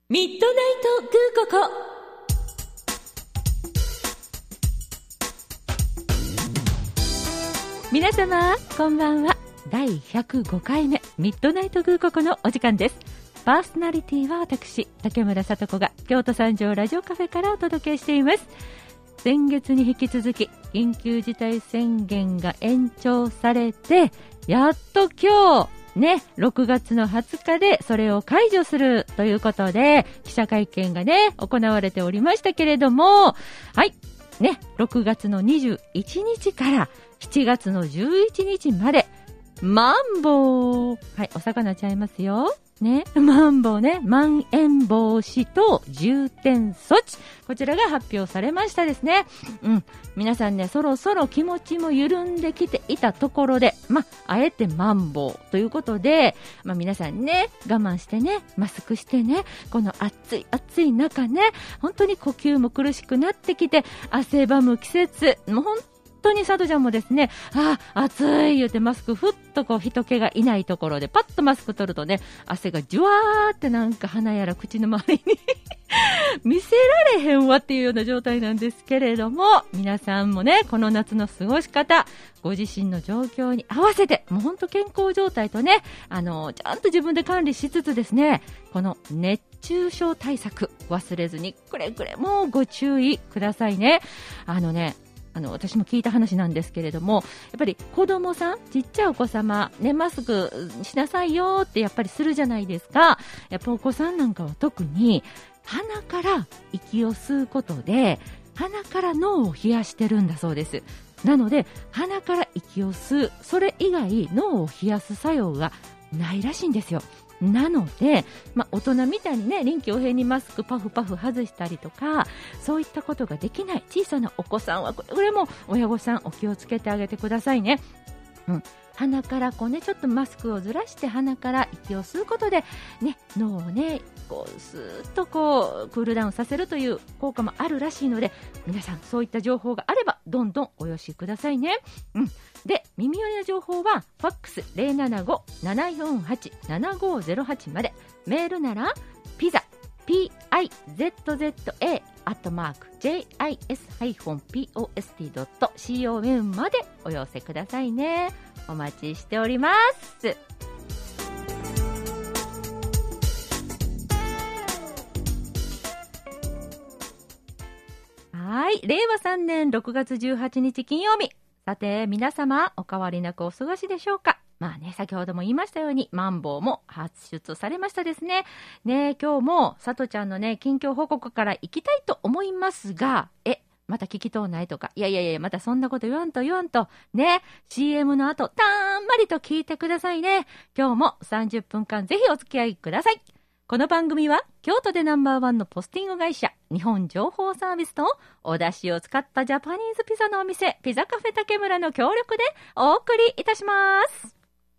ミッドナイトグーココ。皆様こんばんは。第105回目ミッドナイトグーココのお時間です。パーソナリティは私竹村聡子が京都三条ラジオカフェからお届けしています。先月に引き続き緊急事態宣言が延長されて、やっと今日ね、6月の20日でそれを解除するということで記者会見がね行われておりましたけれども、はいね、6月の21日から7月の11日までマンボウ、はい、お魚ちゃいますよね、マンボウね、まん延防止等重点措置、こちらが発表されましたですね。皆さんね、そろそろ気持ちも緩んできていたところで、あえてマンボウということで、皆さんね、我慢してね、マスクしてね、この暑い暑い中ね、本当に呼吸も苦しくなってきて、汗ばむ季節、もう本当に佐藤ちゃんもですね、暑い言うてマスクふっとこう人気がいないところでパッとマスク取るとね、汗がじゅわーってなんか鼻やら口の周りに見せられへんわっていうような状態なんですけれども、皆さんもね、この夏の過ごし方、ご自身の状況に合わせて、もう本当健康状態とね、ちゃんと自分で管理しつつですね、この熱中症対策忘れずにくれぐれもご注意くださいね。私も聞いた話なんですけれども、やっぱり子供さん、ちっちゃいお子様、ね、マスクしなさいよってやっぱりするじゃないですか。やっぱお子さんなんかは特に鼻から息を吸うことで鼻から脳を冷やしてるんだそうです。なので鼻から息を吸う、それ以外脳を冷やす作用がないらしいんですよ。なので、大人みたいにね、臨機応変にマスクパフパフ外したりとか、そういったことができない小さなお子さんは、これも親御さんお気をつけてあげてくださいね。鼻からこうね、ちょっとマスクをずらして鼻から息を吸うことで、ね、脳をね、こうスーッとこうクールダウンさせるという効果もあるらしいので、皆さんそういった情報があればどんどんお寄せくださいね。で、耳寄りの情報はファックス 075-748-7508 まで、メールならピザ pizza@jis-post.com までお寄せくださいね。お待ちしております。はい、令和3年6月18日金曜日。さて皆様、お変わりなくお過ごしでしょうか。先ほども言いましたようにマンボウも発出されましたですね。今日もさとちゃんのね、近況報告から行きたいと思いますが、また聞きとうないとか、いやまたそんなこと言わんとね、 CM の後たんまりと聞いてくださいね。今日も30分間ぜひお付き合いください。この番組は京都でナンバー1のポスティング会社日本情報サービスとお出汁を使ったジャパニーズピザのお店ピザカフェ竹村の協力でお送りいたします。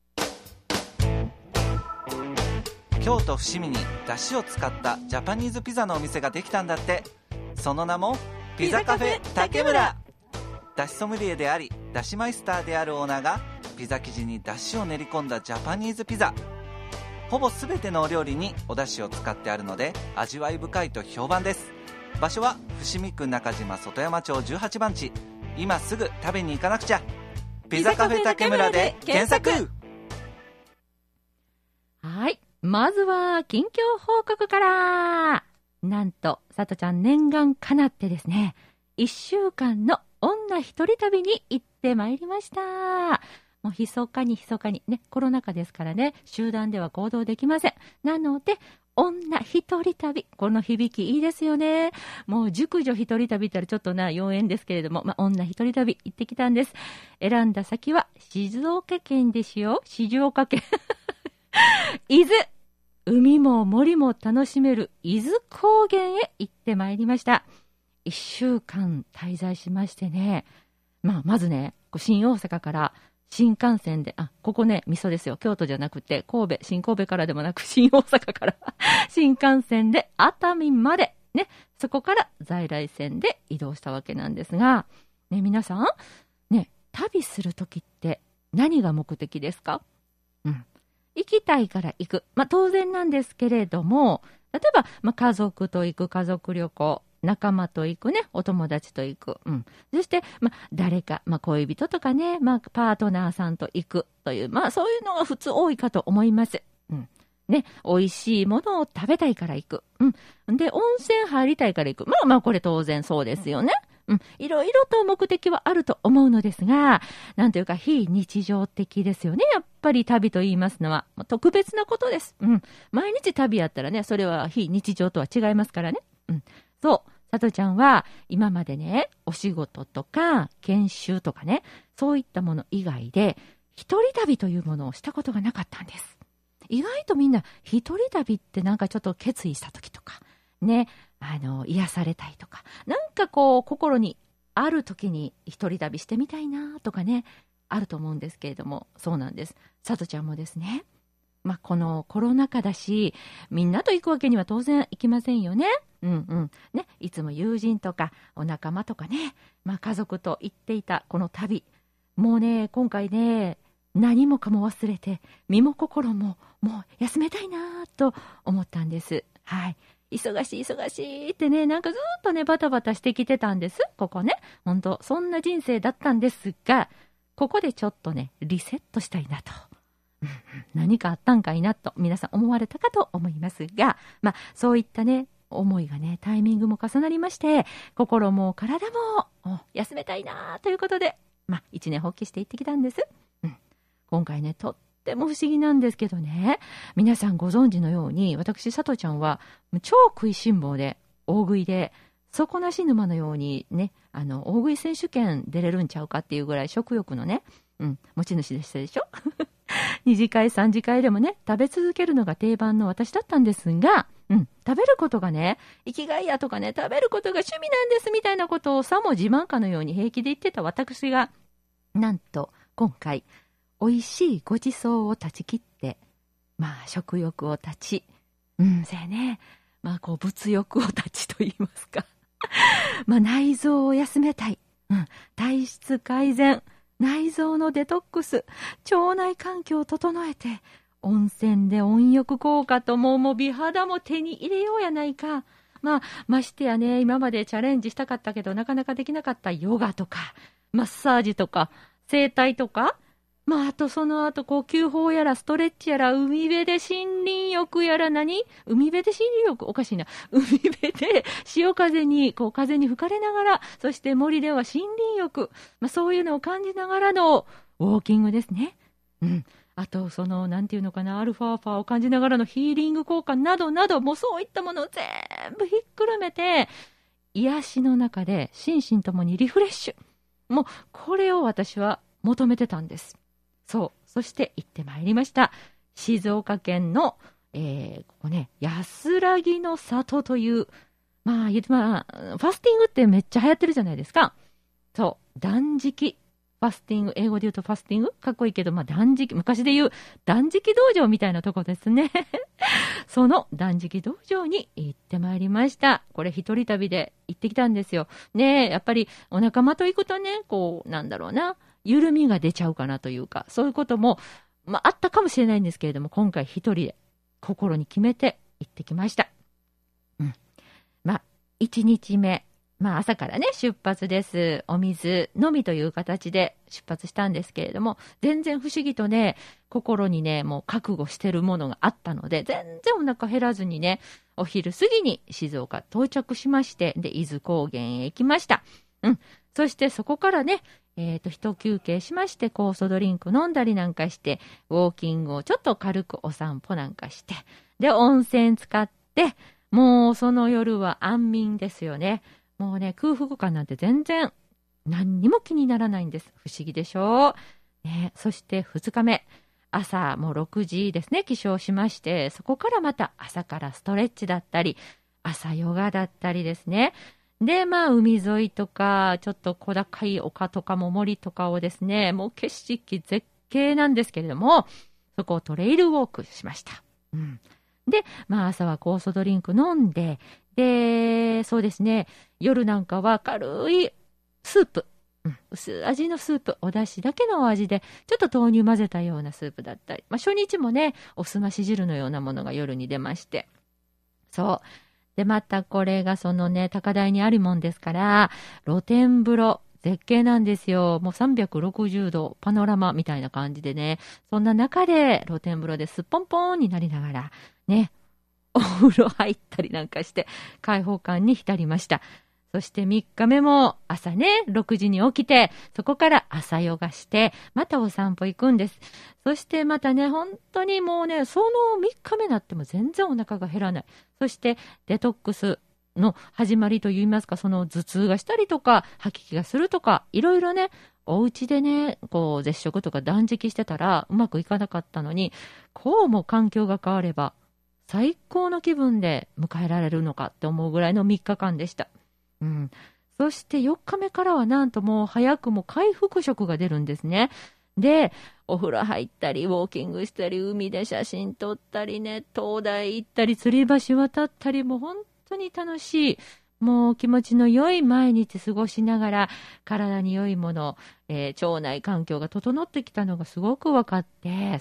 京都伏見に出汁を使ったジャパニーズピザのお店ができたんだって。その名もピザカフェ竹村。出汁ソムリエであり出汁マイスターであるオーナーがピザ生地に出汁を練り込んだジャパニーズピザ。ほぼ全てのお料理にお出汁を使ってあるので味わい深いと評判です。場所は伏見区中島外山町18番地。今すぐ食べに行かなくちゃ。ピザカフェ竹村で検索。 はい、まずは近況報告から。なんとさとちゃん念願かなってですね、1週間の女一人旅に行ってまいりました。もう密かにね、コロナ禍ですからね、集団では行動できません。なので女一人旅、この響きいいですよね。もう熟女一人旅ったらちょっと妖艶ですけれども、女一人旅行ってきたんです。選んだ先は静岡県ですよ。静岡県伊豆、海も森も楽しめる伊豆高原へ行ってまいりました。1週間滞在しましてね、まずね、新大阪から新幹線で、ここね、味噌ですよ。京都じゃなくて、新神戸からでもなく、新大阪から、新幹線で熱海まで、ね、そこから在来線で移動したわけなんですが、ね、皆さん、ね、旅するときって何が目的ですか？行きたいから行く。当然なんですけれども、 例えば、家族と行く家族旅行、仲間と行くね、お友達と行く。そして、誰か、恋人とかね、パートナーさんと行くという、そういうのが普通多いかと思います。ね、美味しいものを食べたいから行く。で、温泉入りたいから行く。これ当然そうですよね。いろいろと目的はあると思うのですが、なんというか非日常的ですよね。やっぱり旅と言いますのは、特別なことです。毎日旅やったらね、それは非日常とは違いますからね。そう、さとちゃんは今までね、お仕事とか研修とかね、そういったもの以外で、一人旅というものをしたことがなかったんです。意外とみんな一人旅ってなんかちょっと決意した時とか、ね、癒されたいとか、なんか心にある時に一人旅してみたいなとかね、あると思うんですけれども、そうなんです。さとちゃんもですね、このコロナ禍だし、みんなと行くわけには当然行きませんよね。ね、いつも友人とかお仲間とかね、家族と行っていたこの旅、もうね、今回ね、何もかも忘れて、身も心ももう休めたいなと思ったんです。はい。忙しいってね、なんかずっとね、バタバタしてきてたんです。ここね。本当そんな人生だったんですが、ここでちょっとね、リセットしたいなと。何かあったんかいなと、皆さん思われたかと思いますが、そういったね、思いがね、タイミングも重なりまして、心も体も休めたいなということで、一年発起して行ってきたんです。今回ね、とっても不思議なんですけどね、皆さんご存知のように、私、さとちゃんは超食いしん坊で、大食いで、底なし沼のようにね、大食い選手権出れるんちゃうかっていうぐらい食欲のね、持ち主でしたでしょ2次会3次会でもね、食べ続けるのが定番の私だったんですが、食べることがね、生きがいやとかね、食べることが趣味なんですみたいなことをさも自慢かのように平気で言ってた私が、なんと今回、美味しいごちそうを断ち切って、食欲を断ち、そやね、物欲を断ちと言いますか。内臓を休めたい。体質改善。内臓のデトックス。腸内環境を整えて、温泉で温浴効果とも美肌も手に入れようやないか。ましてやね、今までチャレンジしたかったけど、なかなかできなかったヨガとか、マッサージとか、整体とか、あとその後呼吸法やらストレッチやら海辺で森林浴やら海辺で森林浴おかしいな。海辺で潮風に風に吹かれながら、そして森では森林浴、そういうのを感じながらのウォーキングですね。あとなんていうのかな、アルファを感じながらのヒーリング効果などなど、もうそういったものを全部ひっくるめて、癒しの中で心身ともにリフレッシュ。もうこれを私は求めてたんです。そして行ってまいりました。静岡県の、ここね、安らぎの里という、ファスティングってめっちゃ流行ってるじゃないですか。断食。ファスティング、英語で言うとファスティングかっこいいけど、断食、昔で言う断食道場みたいなとこですね。その断食道場に行ってまいりました。これ一人旅で行ってきたんですよ。ねえ、やっぱりお仲間と行くとね、緩みが出ちゃうかなというか、そういうことも、あったかもしれないんですけれども、今回一人で心に決めて行ってきました。1日目、朝からね、出発です。お水のみという形で出発したんですけれども、全然不思議とね、心にね、もう覚悟してるものがあったので、全然お腹減らずにね、お昼過ぎに静岡到着しまして、で、伊豆高原へ行きました。そしてそこからね、一休憩しまして、酵素ドリンク飲んだりなんかして、ウォーキングをちょっと軽くお散歩なんかして、で、温泉使って、もうその夜は安眠ですよね。もうね、空腹感なんて全然何にも気にならないんです。不思議でしょう。そして2日目、朝もう6時ですね、起床しまして、そこからまた朝からストレッチだったり、朝ヨガだったりですね。で、海沿いとか、ちょっと小高い丘とかも森とかをですね、もう景色絶景なんですけれども、そこをトレイルウォークしました。で、朝は酵素ドリンク飲んで、で、そうですね、夜なんかは軽いスープ、薄味のスープ、お出汁だけのお味で、ちょっと豆乳混ぜたようなスープだったり、初日もね、おすまし汁のようなものが夜に出まして、 そう。で、またこれがそのね、高台にあるもんですから、露天風呂、絶景なんですよ。もう360度パノラマみたいな感じでね、そんな中で露天風呂ですっぽんぽんになりながら、ね、お風呂入ったりなんかして、開放感に浸りました。そして3日目も朝ね、6時に起きて、そこから朝ヨガして、またお散歩行くんです。そしてまたね、本当にもうね、その3日目になっても全然お腹が減らない。そしてデトックスの始まりといいますか、その頭痛がしたりとか、吐き気がするとか、いろいろね、お家でね、こう絶食とか断食してたらうまくいかなかったのに、こうも環境が変われば、最高の気分で迎えられるのかって思うぐらいの3日間でした。うん、そして4日目からはなんともう早くも回復食が出るんですね。で、お風呂入ったり、ウォーキングしたり、海で写真撮ったりね、灯台行ったり、吊り橋渡ったり、もう本当に楽しい、もう気持ちの良い毎日過ごしながら、体に良いもの、腸内環境が整ってきたのがすごく分かって、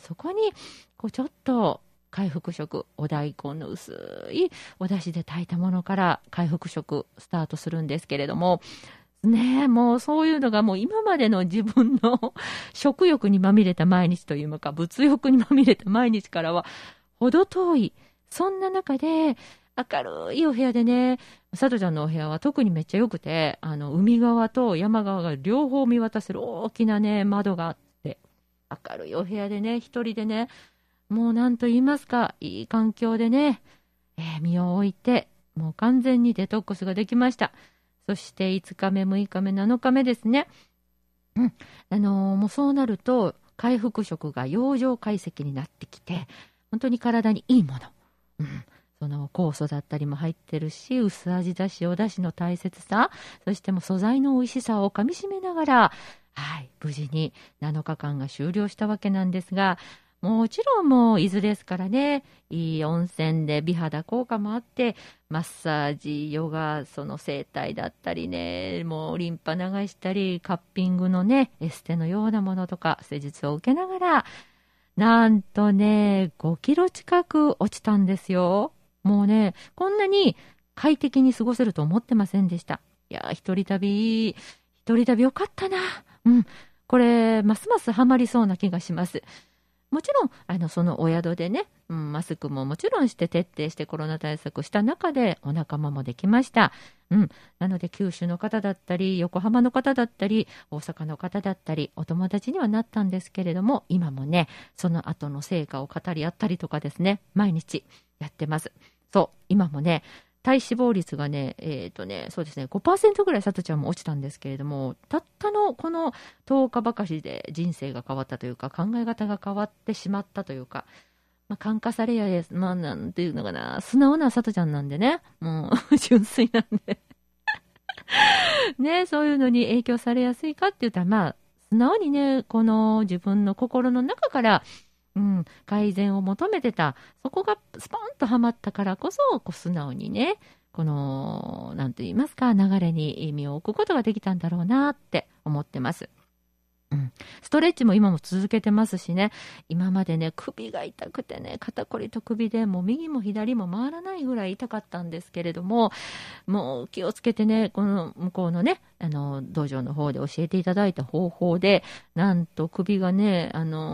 そこにこうちょっと回復食、お大根の薄いお出汁で炊いたものから回復食スタートするんですけれども、ねえ、もうそういうのがもう今までの自分の食欲にまみれた毎日というか、物欲にまみれた毎日からは程遠い。そんな中で明るいお部屋でね、さとちゃんのお部屋は特にめっちゃ良くて、海側と山側が両方見渡せる大きなね、窓があって、明るいお部屋でね、一人でね、もう何と言いますか、いい環境でね、身を置いて、もう完全にデトックスができました。そして5日目、6日目、7日目ですね。もうそうなると、回復食が養生解析になってきて、本当に体にいいもの。その酵素だったりも入ってるし、薄味だし、お出汁の大切さ、そしてもう素材の美味しさをかみしめながら、はい、無事に7日間が終了したわけなんですが、もちろんもう伊豆ですからね、いい温泉で美肌効果もあって、マッサージ、ヨガ、その整体だったりね、もうリンパ流したり、カッピングのね、エステのようなものとか、施術を受けながら、なんとね、5キロ近く落ちたんですよ。もうね、こんなに快適に過ごせると思ってませんでした。いや、一人旅よかったな。これ、ますますハマりそうな気がします。もちろんそのお宿でね、マスクももちろんして徹底してコロナ対策した中でお仲間もできました。なので九州の方だったり横浜の方だったり大阪の方だったりお友達にはなったんですけれども、今もねその後の成果を語り合ったりとかですね、毎日やってます。そう、今もね体脂肪率がね、そうですね、5% ぐらいさとちゃんも落ちたんですけれども、たったのこの10日ばかりで人生が変わったというか、考え方が変わってしまったというか、感化されやです。なんていうのかな、素直なさとちゃんなんでね、もう純粋なんで。ね、そういうのに影響されやすいかって言ったら、素直にね、この自分の心の中から、改善を求めてた、そこがスポンとはまったからこそ、素直にね、この何と言いますか、流れに身を置くことができたんだろうなって思ってます。ストレッチも今も続けてますしね、今までね首が痛くてね、肩こりと首でもう右も左も回らないぐらい痛かったんですけれども、もう気をつけてね、この向こうのね道場の方で教えていただいた方法で、なんと首がね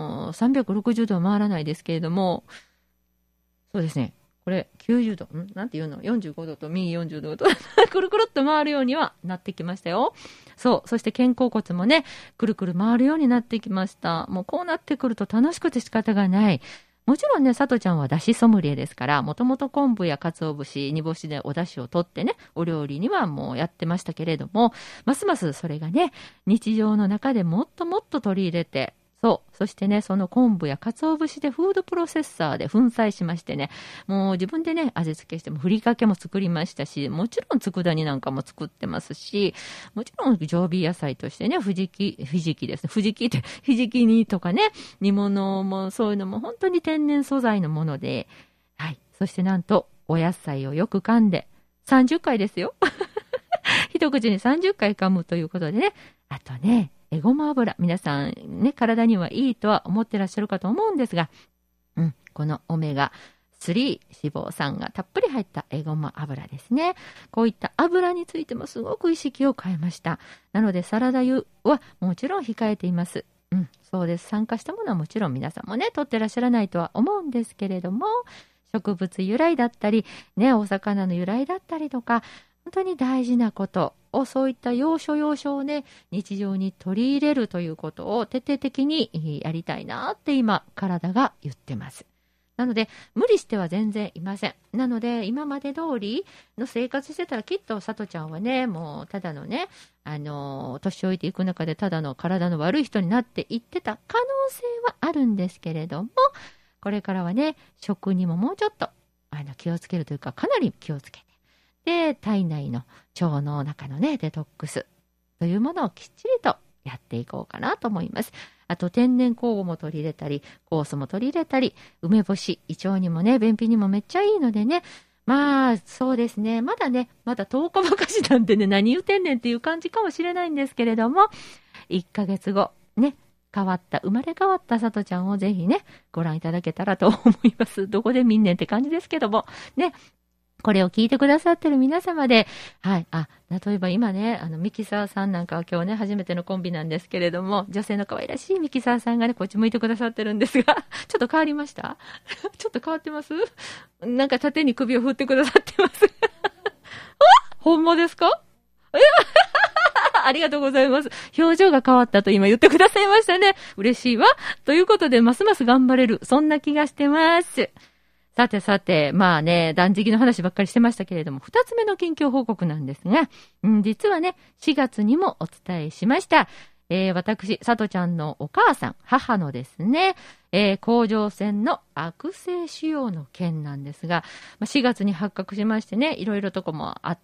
360度は回らないですけれども、そうですね、これ90度なんていうの、45度と右40度とくるくるっと回るようにはなってきましたよ。そして肩甲骨もねくるくる回るようになってきました。もうこうなってくると楽しくて仕方がない。もちろんね、さとちゃんはだしソムリエですから、もともと昆布や鰹節、煮干しでお出汁を取ってね、お料理にはもうやってましたけれども、ますますそれがね日常の中でもっともっと取り入れて、そしてね、その昆布や鰹節でフードプロセッサーで粉砕しましてね、もう自分でね、味付けしてもふりかけも作りましたし、もちろん佃煮なんかも作ってますし、もちろん常備野菜としてね、ひじき煮とかね、煮物もそういうのも本当に天然素材のもので、はい。そしてなんと、お野菜をよく噛んで、30回ですよ。一口に30回噛むということでね、あとね、ごま油、皆さんね、体にはいいとは思ってらっしゃるかと思うんですが、このオメガ脂肪酸がたっぷり入ったごま油ですね。こういった油についてもすごく意識を変えました。なのでサラダ油はもちろん控えています。そうです。酸化したものはもちろん皆さんもね取ってらっしゃらないとは思うんですけれども、植物由来だったりね、お魚の由来だったりとか、本当に大事なことを、そういった要所要所をね日常に取り入れるということを徹底的にやりたいなって今体が言ってます。なので無理しては全然いません。なので今まで通りの生活してたら、きっとさとちゃんはねもうただのね年老いていく中でただの体の悪い人になっていってた可能性はあるんですけれども、これからはね食にももうちょっと気をつけるというか、かなり気をつけて、で体内の腸の中のねデトックスというものをきっちりとやっていこうかなと思います。あと天然酵母も取り入れたり、酵素も取り入れたり、梅干し胃腸にもね便秘にもめっちゃいいのでね、まあそうですね、まだ10日ばかしなんでね、何言うてんねんっていう感じかもしれないんですけれども、1ヶ月後ね生まれ変わったさとちゃんをぜひねご覧いただけたらと思います。どこで見んねんって感じですけどもね、これを聞いてくださってる皆様で、はい、例えば今ね、ミキサーさんなんかは今日ね、初めてのコンビなんですけれども、女性の可愛らしいミキサーさんがね、こっち向いてくださってるんですが、ちょっと変わりましたちょっと変わってます？なんか縦に首を振ってくださってますほんまですか？ありがとうございます。表情が変わったと今言ってくださいましたね。嬉しいわ。ということで、ますます頑張れる。そんな気がしてます。さて、まあね、断食の話ばっかりしてましたけれども、2つ目の近況報告なんですが、実はね、4月にもお伝えしました。私、さとちゃんのお母さん、母のですね、甲状腺の悪性腫瘍の件なんですが、4月に発覚しましてね、いろいろとこもあって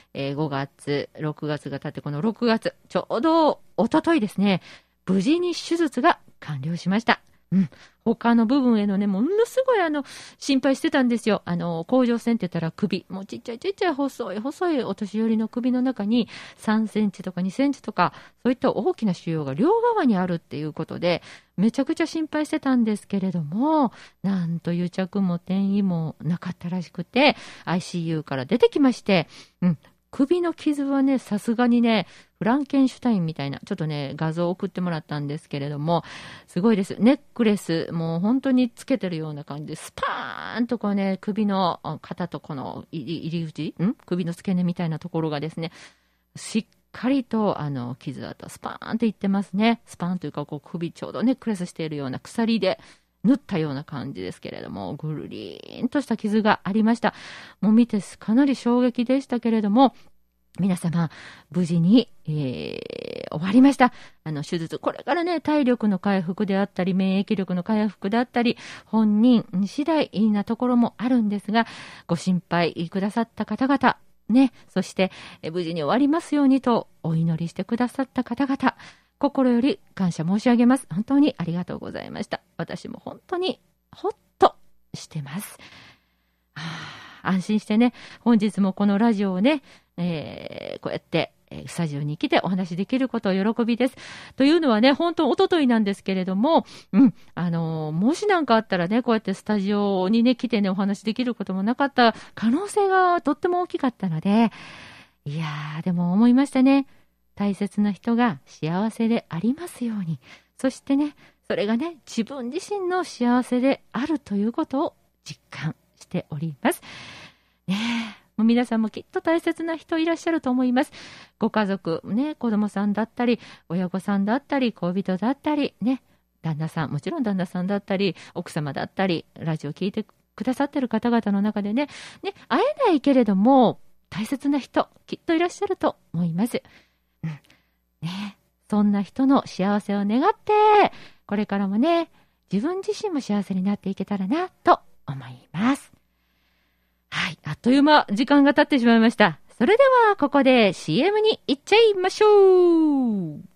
、5月、6月が経って、この6月、ちょうど一昨日ですね、無事に手術が完了しました。他の部分へのね、ものすごい心配してたんですよ。甲状腺って言ったら首、もうちっちゃい細いお年寄りの首の中に3センチとか2センチとか、そういった大きな腫瘍が両側にあるっていうことで、めちゃくちゃ心配してたんですけれども、なんと癒着も転移もなかったらしくて、ICU から出てきまして、首の傷はね、さすがにね、フランケンシュタインみたいな、ちょっとね、画像を送ってもらったんですけれども、すごいです。ネックレス、もう本当につけてるような感じで、スパーンとこうね、首の肩とこの入り口、首の付け根みたいなところがですね、しっかりと傷跡、スパーンっていってますね。スパーンというか、こう首ちょうどネックレスしているような鎖で、縫ったような感じですけれども、ぐるりーんとした傷がありました。もう見てかなり衝撃でしたけれども、皆様無事に、終わりました。手術、これからね、体力の回復であったり、免疫力の回復であったり、本人次第なところもあるんですが、ご心配くださった方々、ね、そして無事に終わりますようにとお祈りしてくださった方々、心より感謝申し上げます。本当にありがとうございました。私も本当にほっとしてます。安心してね、本日もこのラジオをね、こうやってスタジオに来てお話しできることを喜びです。というのはね、本当一昨日なんですけれども、もしなんかあったらね、こうやってスタジオにね、来てね、お話しできることもなかった可能性がとっても大きかったので、いやー、でも思いましたね。大切な人が幸せでありますように。そしてね、それがね、自分自身の幸せであるということを実感しております。ねえ、もう皆さんもきっと大切な人いらっしゃると思います。ご家族、ね、子供さんだったり、親御さんだったり、恋人だったり、ね、旦那さん、もちろん旦那さんだったり、奥様だったり、ラジオ聞いてくださってる方々の中でね、会えないけれども、大切な人、きっといらっしゃると思います。ね、そんな人の幸せを願って、これからもね、自分自身も幸せになっていけたらな、と思います。はい、あっという間、時間が経ってしまいました。それでは、ここで CM に行っちゃいましょう。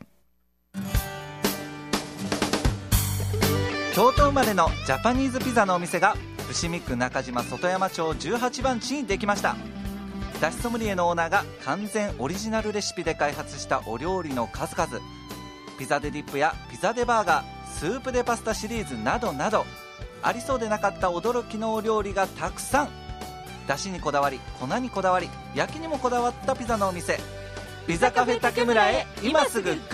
京都生まれのジャパニーズピザのお店が、伏見区中島外山町18番地にできました。だしソムリエのオーナーが完全オリジナルレシピで開発したお料理の数々、ピザデディップやピザデバーガー、スープデパスタシリーズなどなど、 ありそうでなかった驚きのお料理がたくさん。だしにこだわり、粉にこだわり、焼きにもこだわったピザのお店、ピザカフェ竹村へ今すぐ GO!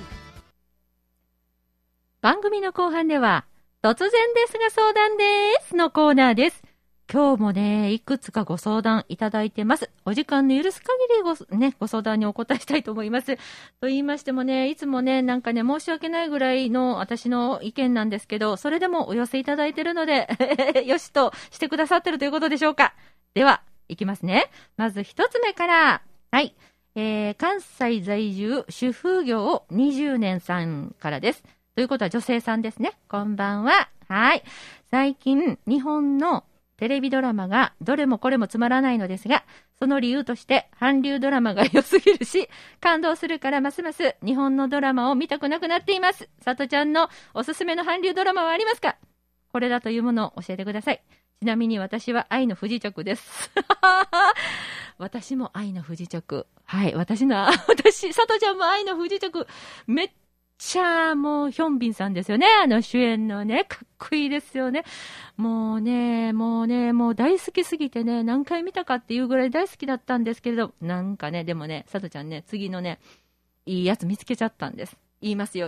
番組の後半では、突然ですが相談ですのコーナーです。今日もね、いくつかご相談いただいてます。お時間の許す限りご相談にお答えしたいと思います。と言いましてもね、いつもね、なんかね、申し訳ないぐらいの私の意見なんですけど、それでもお寄せいただいてるので、よしとしてくださってるということでしょうか。では、いきますね。まず一つ目から、はい。関西在住、主婦業20年さんからです。ということは女性さんですね。こんばんは。はい。最近、日本のテレビドラマがどれもこれもつまらないのですが、その理由として韓流ドラマが良すぎるし、感動するからますます日本のドラマを見たくなくなっています。さとちゃんのおすすめの韓流ドラマはありますか？これだというものを教えてください。ちなみに私は愛の不時着です。私も愛の不時着。はい、さとちゃんも愛の不時着。めっちゃもうヒョンビンさんですよね。主演のね、かっこいいですよね。もう大好きすぎてね、何回見たかっていうぐらい大好きだったんですけれど、なんかね、でもね、さとちゃんね、次のね、いいやつ見つけちゃったんです。言いますよ。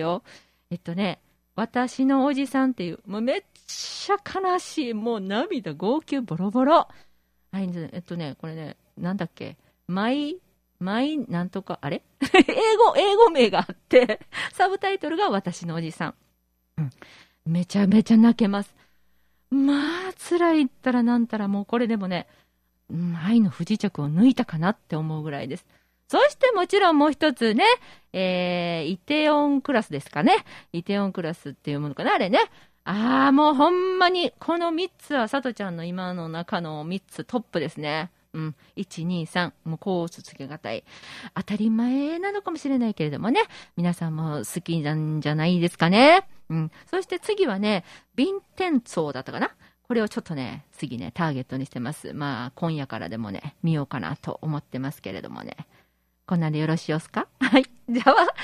私のおじさんっていう、もうめっちゃ悲しい、もう涙、号泣、ボロボロ。はい、これね、なんだっけ、マイなんとか、あれ英語名があって、サブタイトルが私のおじさん。うん。めちゃめちゃ泣けます。まあ、辛いったらなんたら、もうこれでもね、愛の不時着を抜いたかなって思うぐらいです。そしてもちろんもう一つね、イテオンクラスですかね。イテオンクラスっていうものかな、あれね。もうほんまに、この3つはさとちゃんの今の中の3つトップですね。1、2、3、もうこうつけがたい。当たり前なのかもしれないけれどもね、皆さんも好きなんじゃないですかね。そして次はね、ビンテンツォーだったかな。これをちょっとね、次ね、ターゲットにしてます。まあ、今夜からでもね、見ようかなと思ってますけれどもね。こんなんでよろしいですか？はい。じゃあ、はい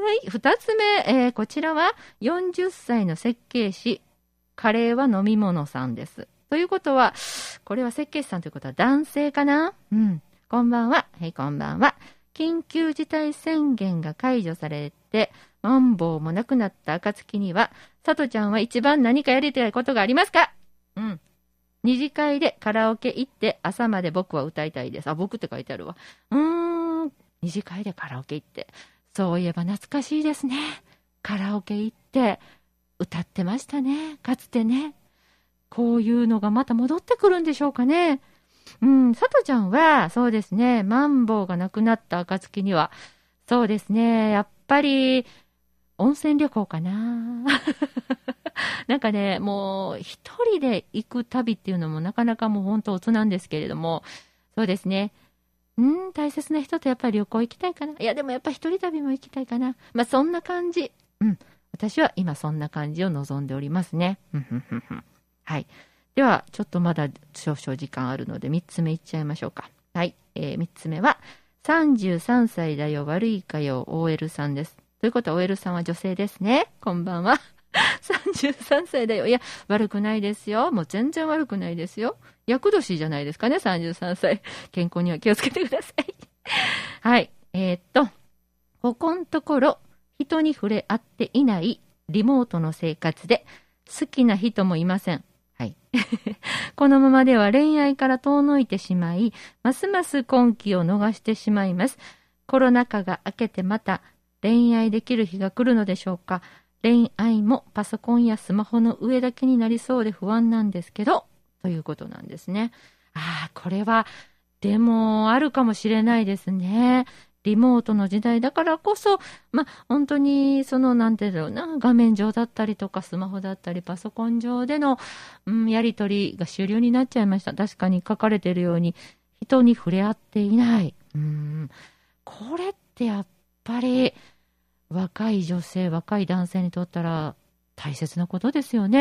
、2つ目、こちらは40歳の設計士、カレーは飲み物さんです。ということは、これは設計士さんということは男性かな？こんばんは。はい、こんばんは。緊急事態宣言が解除されて、マンボウもなくなった暁には、さとちゃんは一番何かやりたいことがありますか？二次会でカラオケ行って朝まで僕は歌いたいです。僕って書いてあるわ。二次会でカラオケ行って。そういえば懐かしいですね。カラオケ行って歌ってましたね。かつてね。こういうのがまた戻ってくるんでしょうかね。さとちゃんは、そうですね、マンボウがなくなった暁には、そうですね、やっぱり、温泉旅行かな。なんかね、もう、一人で行く旅っていうのもなかなかもう本当オツなんですけれども、そうですね、大切な人とやっぱり旅行行きたいかな。いや、でもやっぱ一人旅も行きたいかな。まあ、そんな感じ。私は今そんな感じを望んでおりますね。はい。では、ちょっとまだ少々時間あるので、3つ目いっちゃいましょうか。はい。3つ目は、33歳だよ、悪いかよ、OL さんです。ということは、OL さんは女性ですね。こんばんは。33歳だよ。いや、悪くないですよ。もう全然悪くないですよ。厄年じゃないですかね、33歳。健康には気をつけてください。はい。ここのところ、人に触れ合っていないリモートの生活で、好きな人もいません。はい。このままでは恋愛から遠のいてしまい、ますます今期を逃してしまいます。コロナ禍が明けてまた恋愛できる日が来るのでしょうか。恋愛もパソコンやスマホの上だけになりそうで不安なんですけど、ということなんですね。これは、でもあるかもしれないですね。リモートの時代だからこそ、本当に、なんていうんだろうな、画面上だったりとか、スマホだったり、パソコン上での、やりとりが主流になっちゃいました。確かに書かれているように、人に触れ合っていない。これってやっぱり、若い女性、若い男性にとったら、大切なことですよね。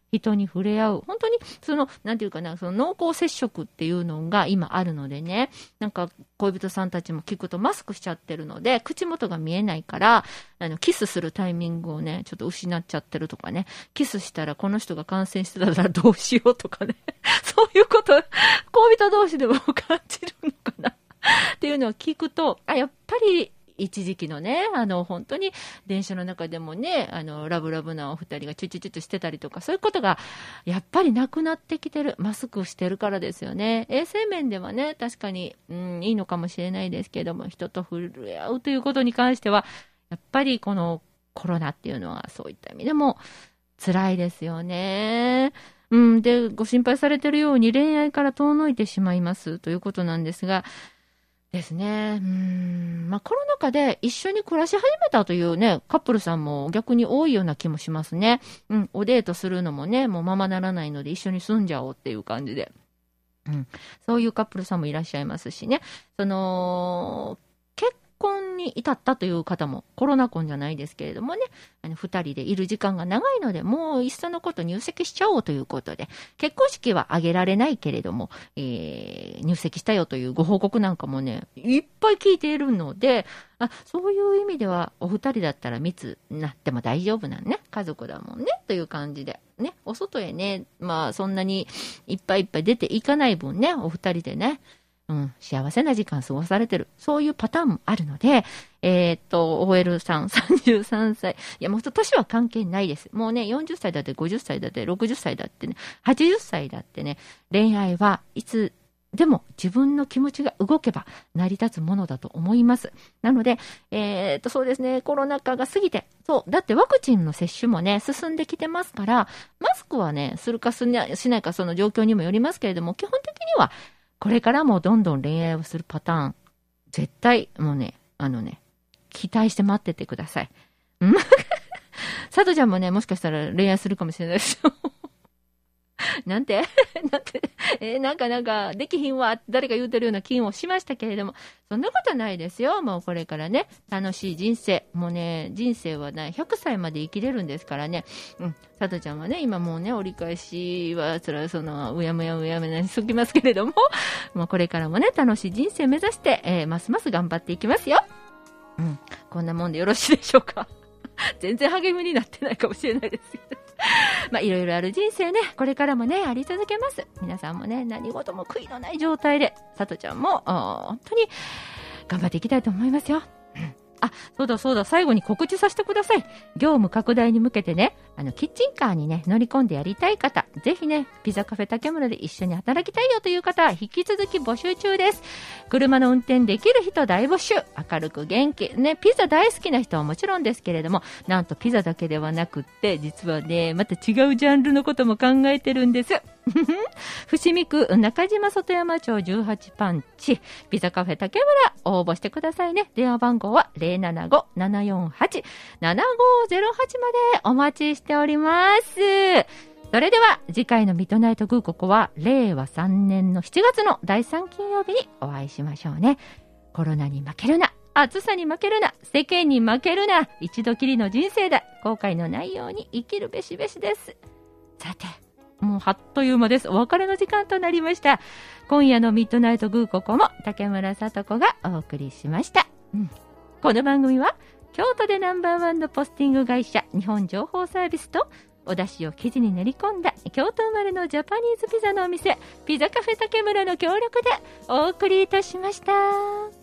人に触れ合う、本当になんていうかな、その濃厚接触っていうのが今あるのでね、なんか恋人さんたちも聞くとマスクしちゃってるので、口元が見えないから、キスするタイミングをね、ちょっと失っちゃってるとかね、キスしたらこの人が感染してたらどうしようとかね、そういうこと、恋人同士でも感じるのかなっていうのを聞くと、やっぱり、一時期のね、本当に電車の中でもね、ラブラブなお二人がチュチュチュチュしてたりとか、そういうことがやっぱりなくなってきてる。マスクしてるからですよね。衛生面ではね、確かに、いいのかもしれないですけども、人と触れ合うということに関しては、やっぱりこのコロナっていうのはそういった意味でも辛いですよね。で、ご心配されてるように恋愛から遠のいてしまいますということなんですが、ですね。コロナ禍で一緒に暮らし始めたというね、カップルさんも逆に多いような気もしますね。おデートするのもね、もうままならないので一緒に住んじゃおうっていう感じで。そういうカップルさんもいらっしゃいますしね。結婚に至ったという方もコロナ婚じゃないですけれどもね、2人でいる時間が長いので、もういっそのこと入籍しちゃおうということで、結婚式は挙げられないけれども、入籍したよというご報告なんかもね、いっぱい聞いているので、そういう意味ではお二人だったら密になっても大丈夫なんね、家族だもんねという感じでね、お外へね、そんなにいっぱいいっぱい出ていかない分ね、お二人でね、幸せな時間過ごされてる。そういうパターンもあるので、OL さん33歳。いや、もう年は関係ないです。もうね、40歳だって50歳だって60歳だってね、80歳だってね、恋愛はいつでも自分の気持ちが動けば成り立つものだと思います。なので、そうですね、コロナ禍が過ぎて、だってワクチンの接種もね、進んできてますから、マスクはね、するかしないかその状況にもよりますけれども、基本的には、これからもどんどん恋愛をするパターン、絶対、もうね、期待して待っててください。佐藤ちゃんもね、もしかしたら恋愛するかもしれないですよ。なんてなんか、できひんわ、誰か言うてるような気もしましたけれども、そんなことないですよ。もうこれからね、楽しい人生。もうね、人生はね、100歳まで生きれるんですからね。佐藤ちゃんはね、今もうね、折り返しは、うやむやにしときますけれども、もうこれからもね、楽しい人生目指して、ますます頑張っていきますよ。こんなもんでよろしいでしょうか。全然励みになってないかもしれないですけど。いろいろある人生ね、これからもね、あり続けます。皆さんもね、何事も悔いのない状態で、佐藤ちゃんも、本当に頑張っていきたいと思いますよ。そうだ、最後に告知させてください。業務拡大に向けてね、キッチンカーにね、乗り込んでやりたい方、ぜひね、ピザカフェ竹村で一緒に働きたいよという方は、引き続き募集中です。車の運転できる人大募集。明るく元気。ね、ピザ大好きな人はもちろんですけれども、なんとピザだけではなくって、実はね、また違うジャンルのことも考えてるんです。伏見区中島外山町18パンチピザカフェ竹村応募してくださいね。電話番号は 075-748-7508 までお待ちしております。それでは次回のミッドナイトグーココは令和3年の7月の第3金曜日にお会いしましょうね。コロナに負けるな、暑さに負けるな、世間に負けるな、一度きりの人生だ、後悔のないように生きるべしべしです。さて、もうあっという間です。お別れの時間となりました。今夜のミッドナイトグーココも竹村聡子がお送りしました。この番組は京都でナンバーワンのポスティング会社日本情報サービスとお出汁を生地に練り込んだ京都生まれのジャパニーズピザのお店ピザカフェ竹村の協力でお送りいたしました。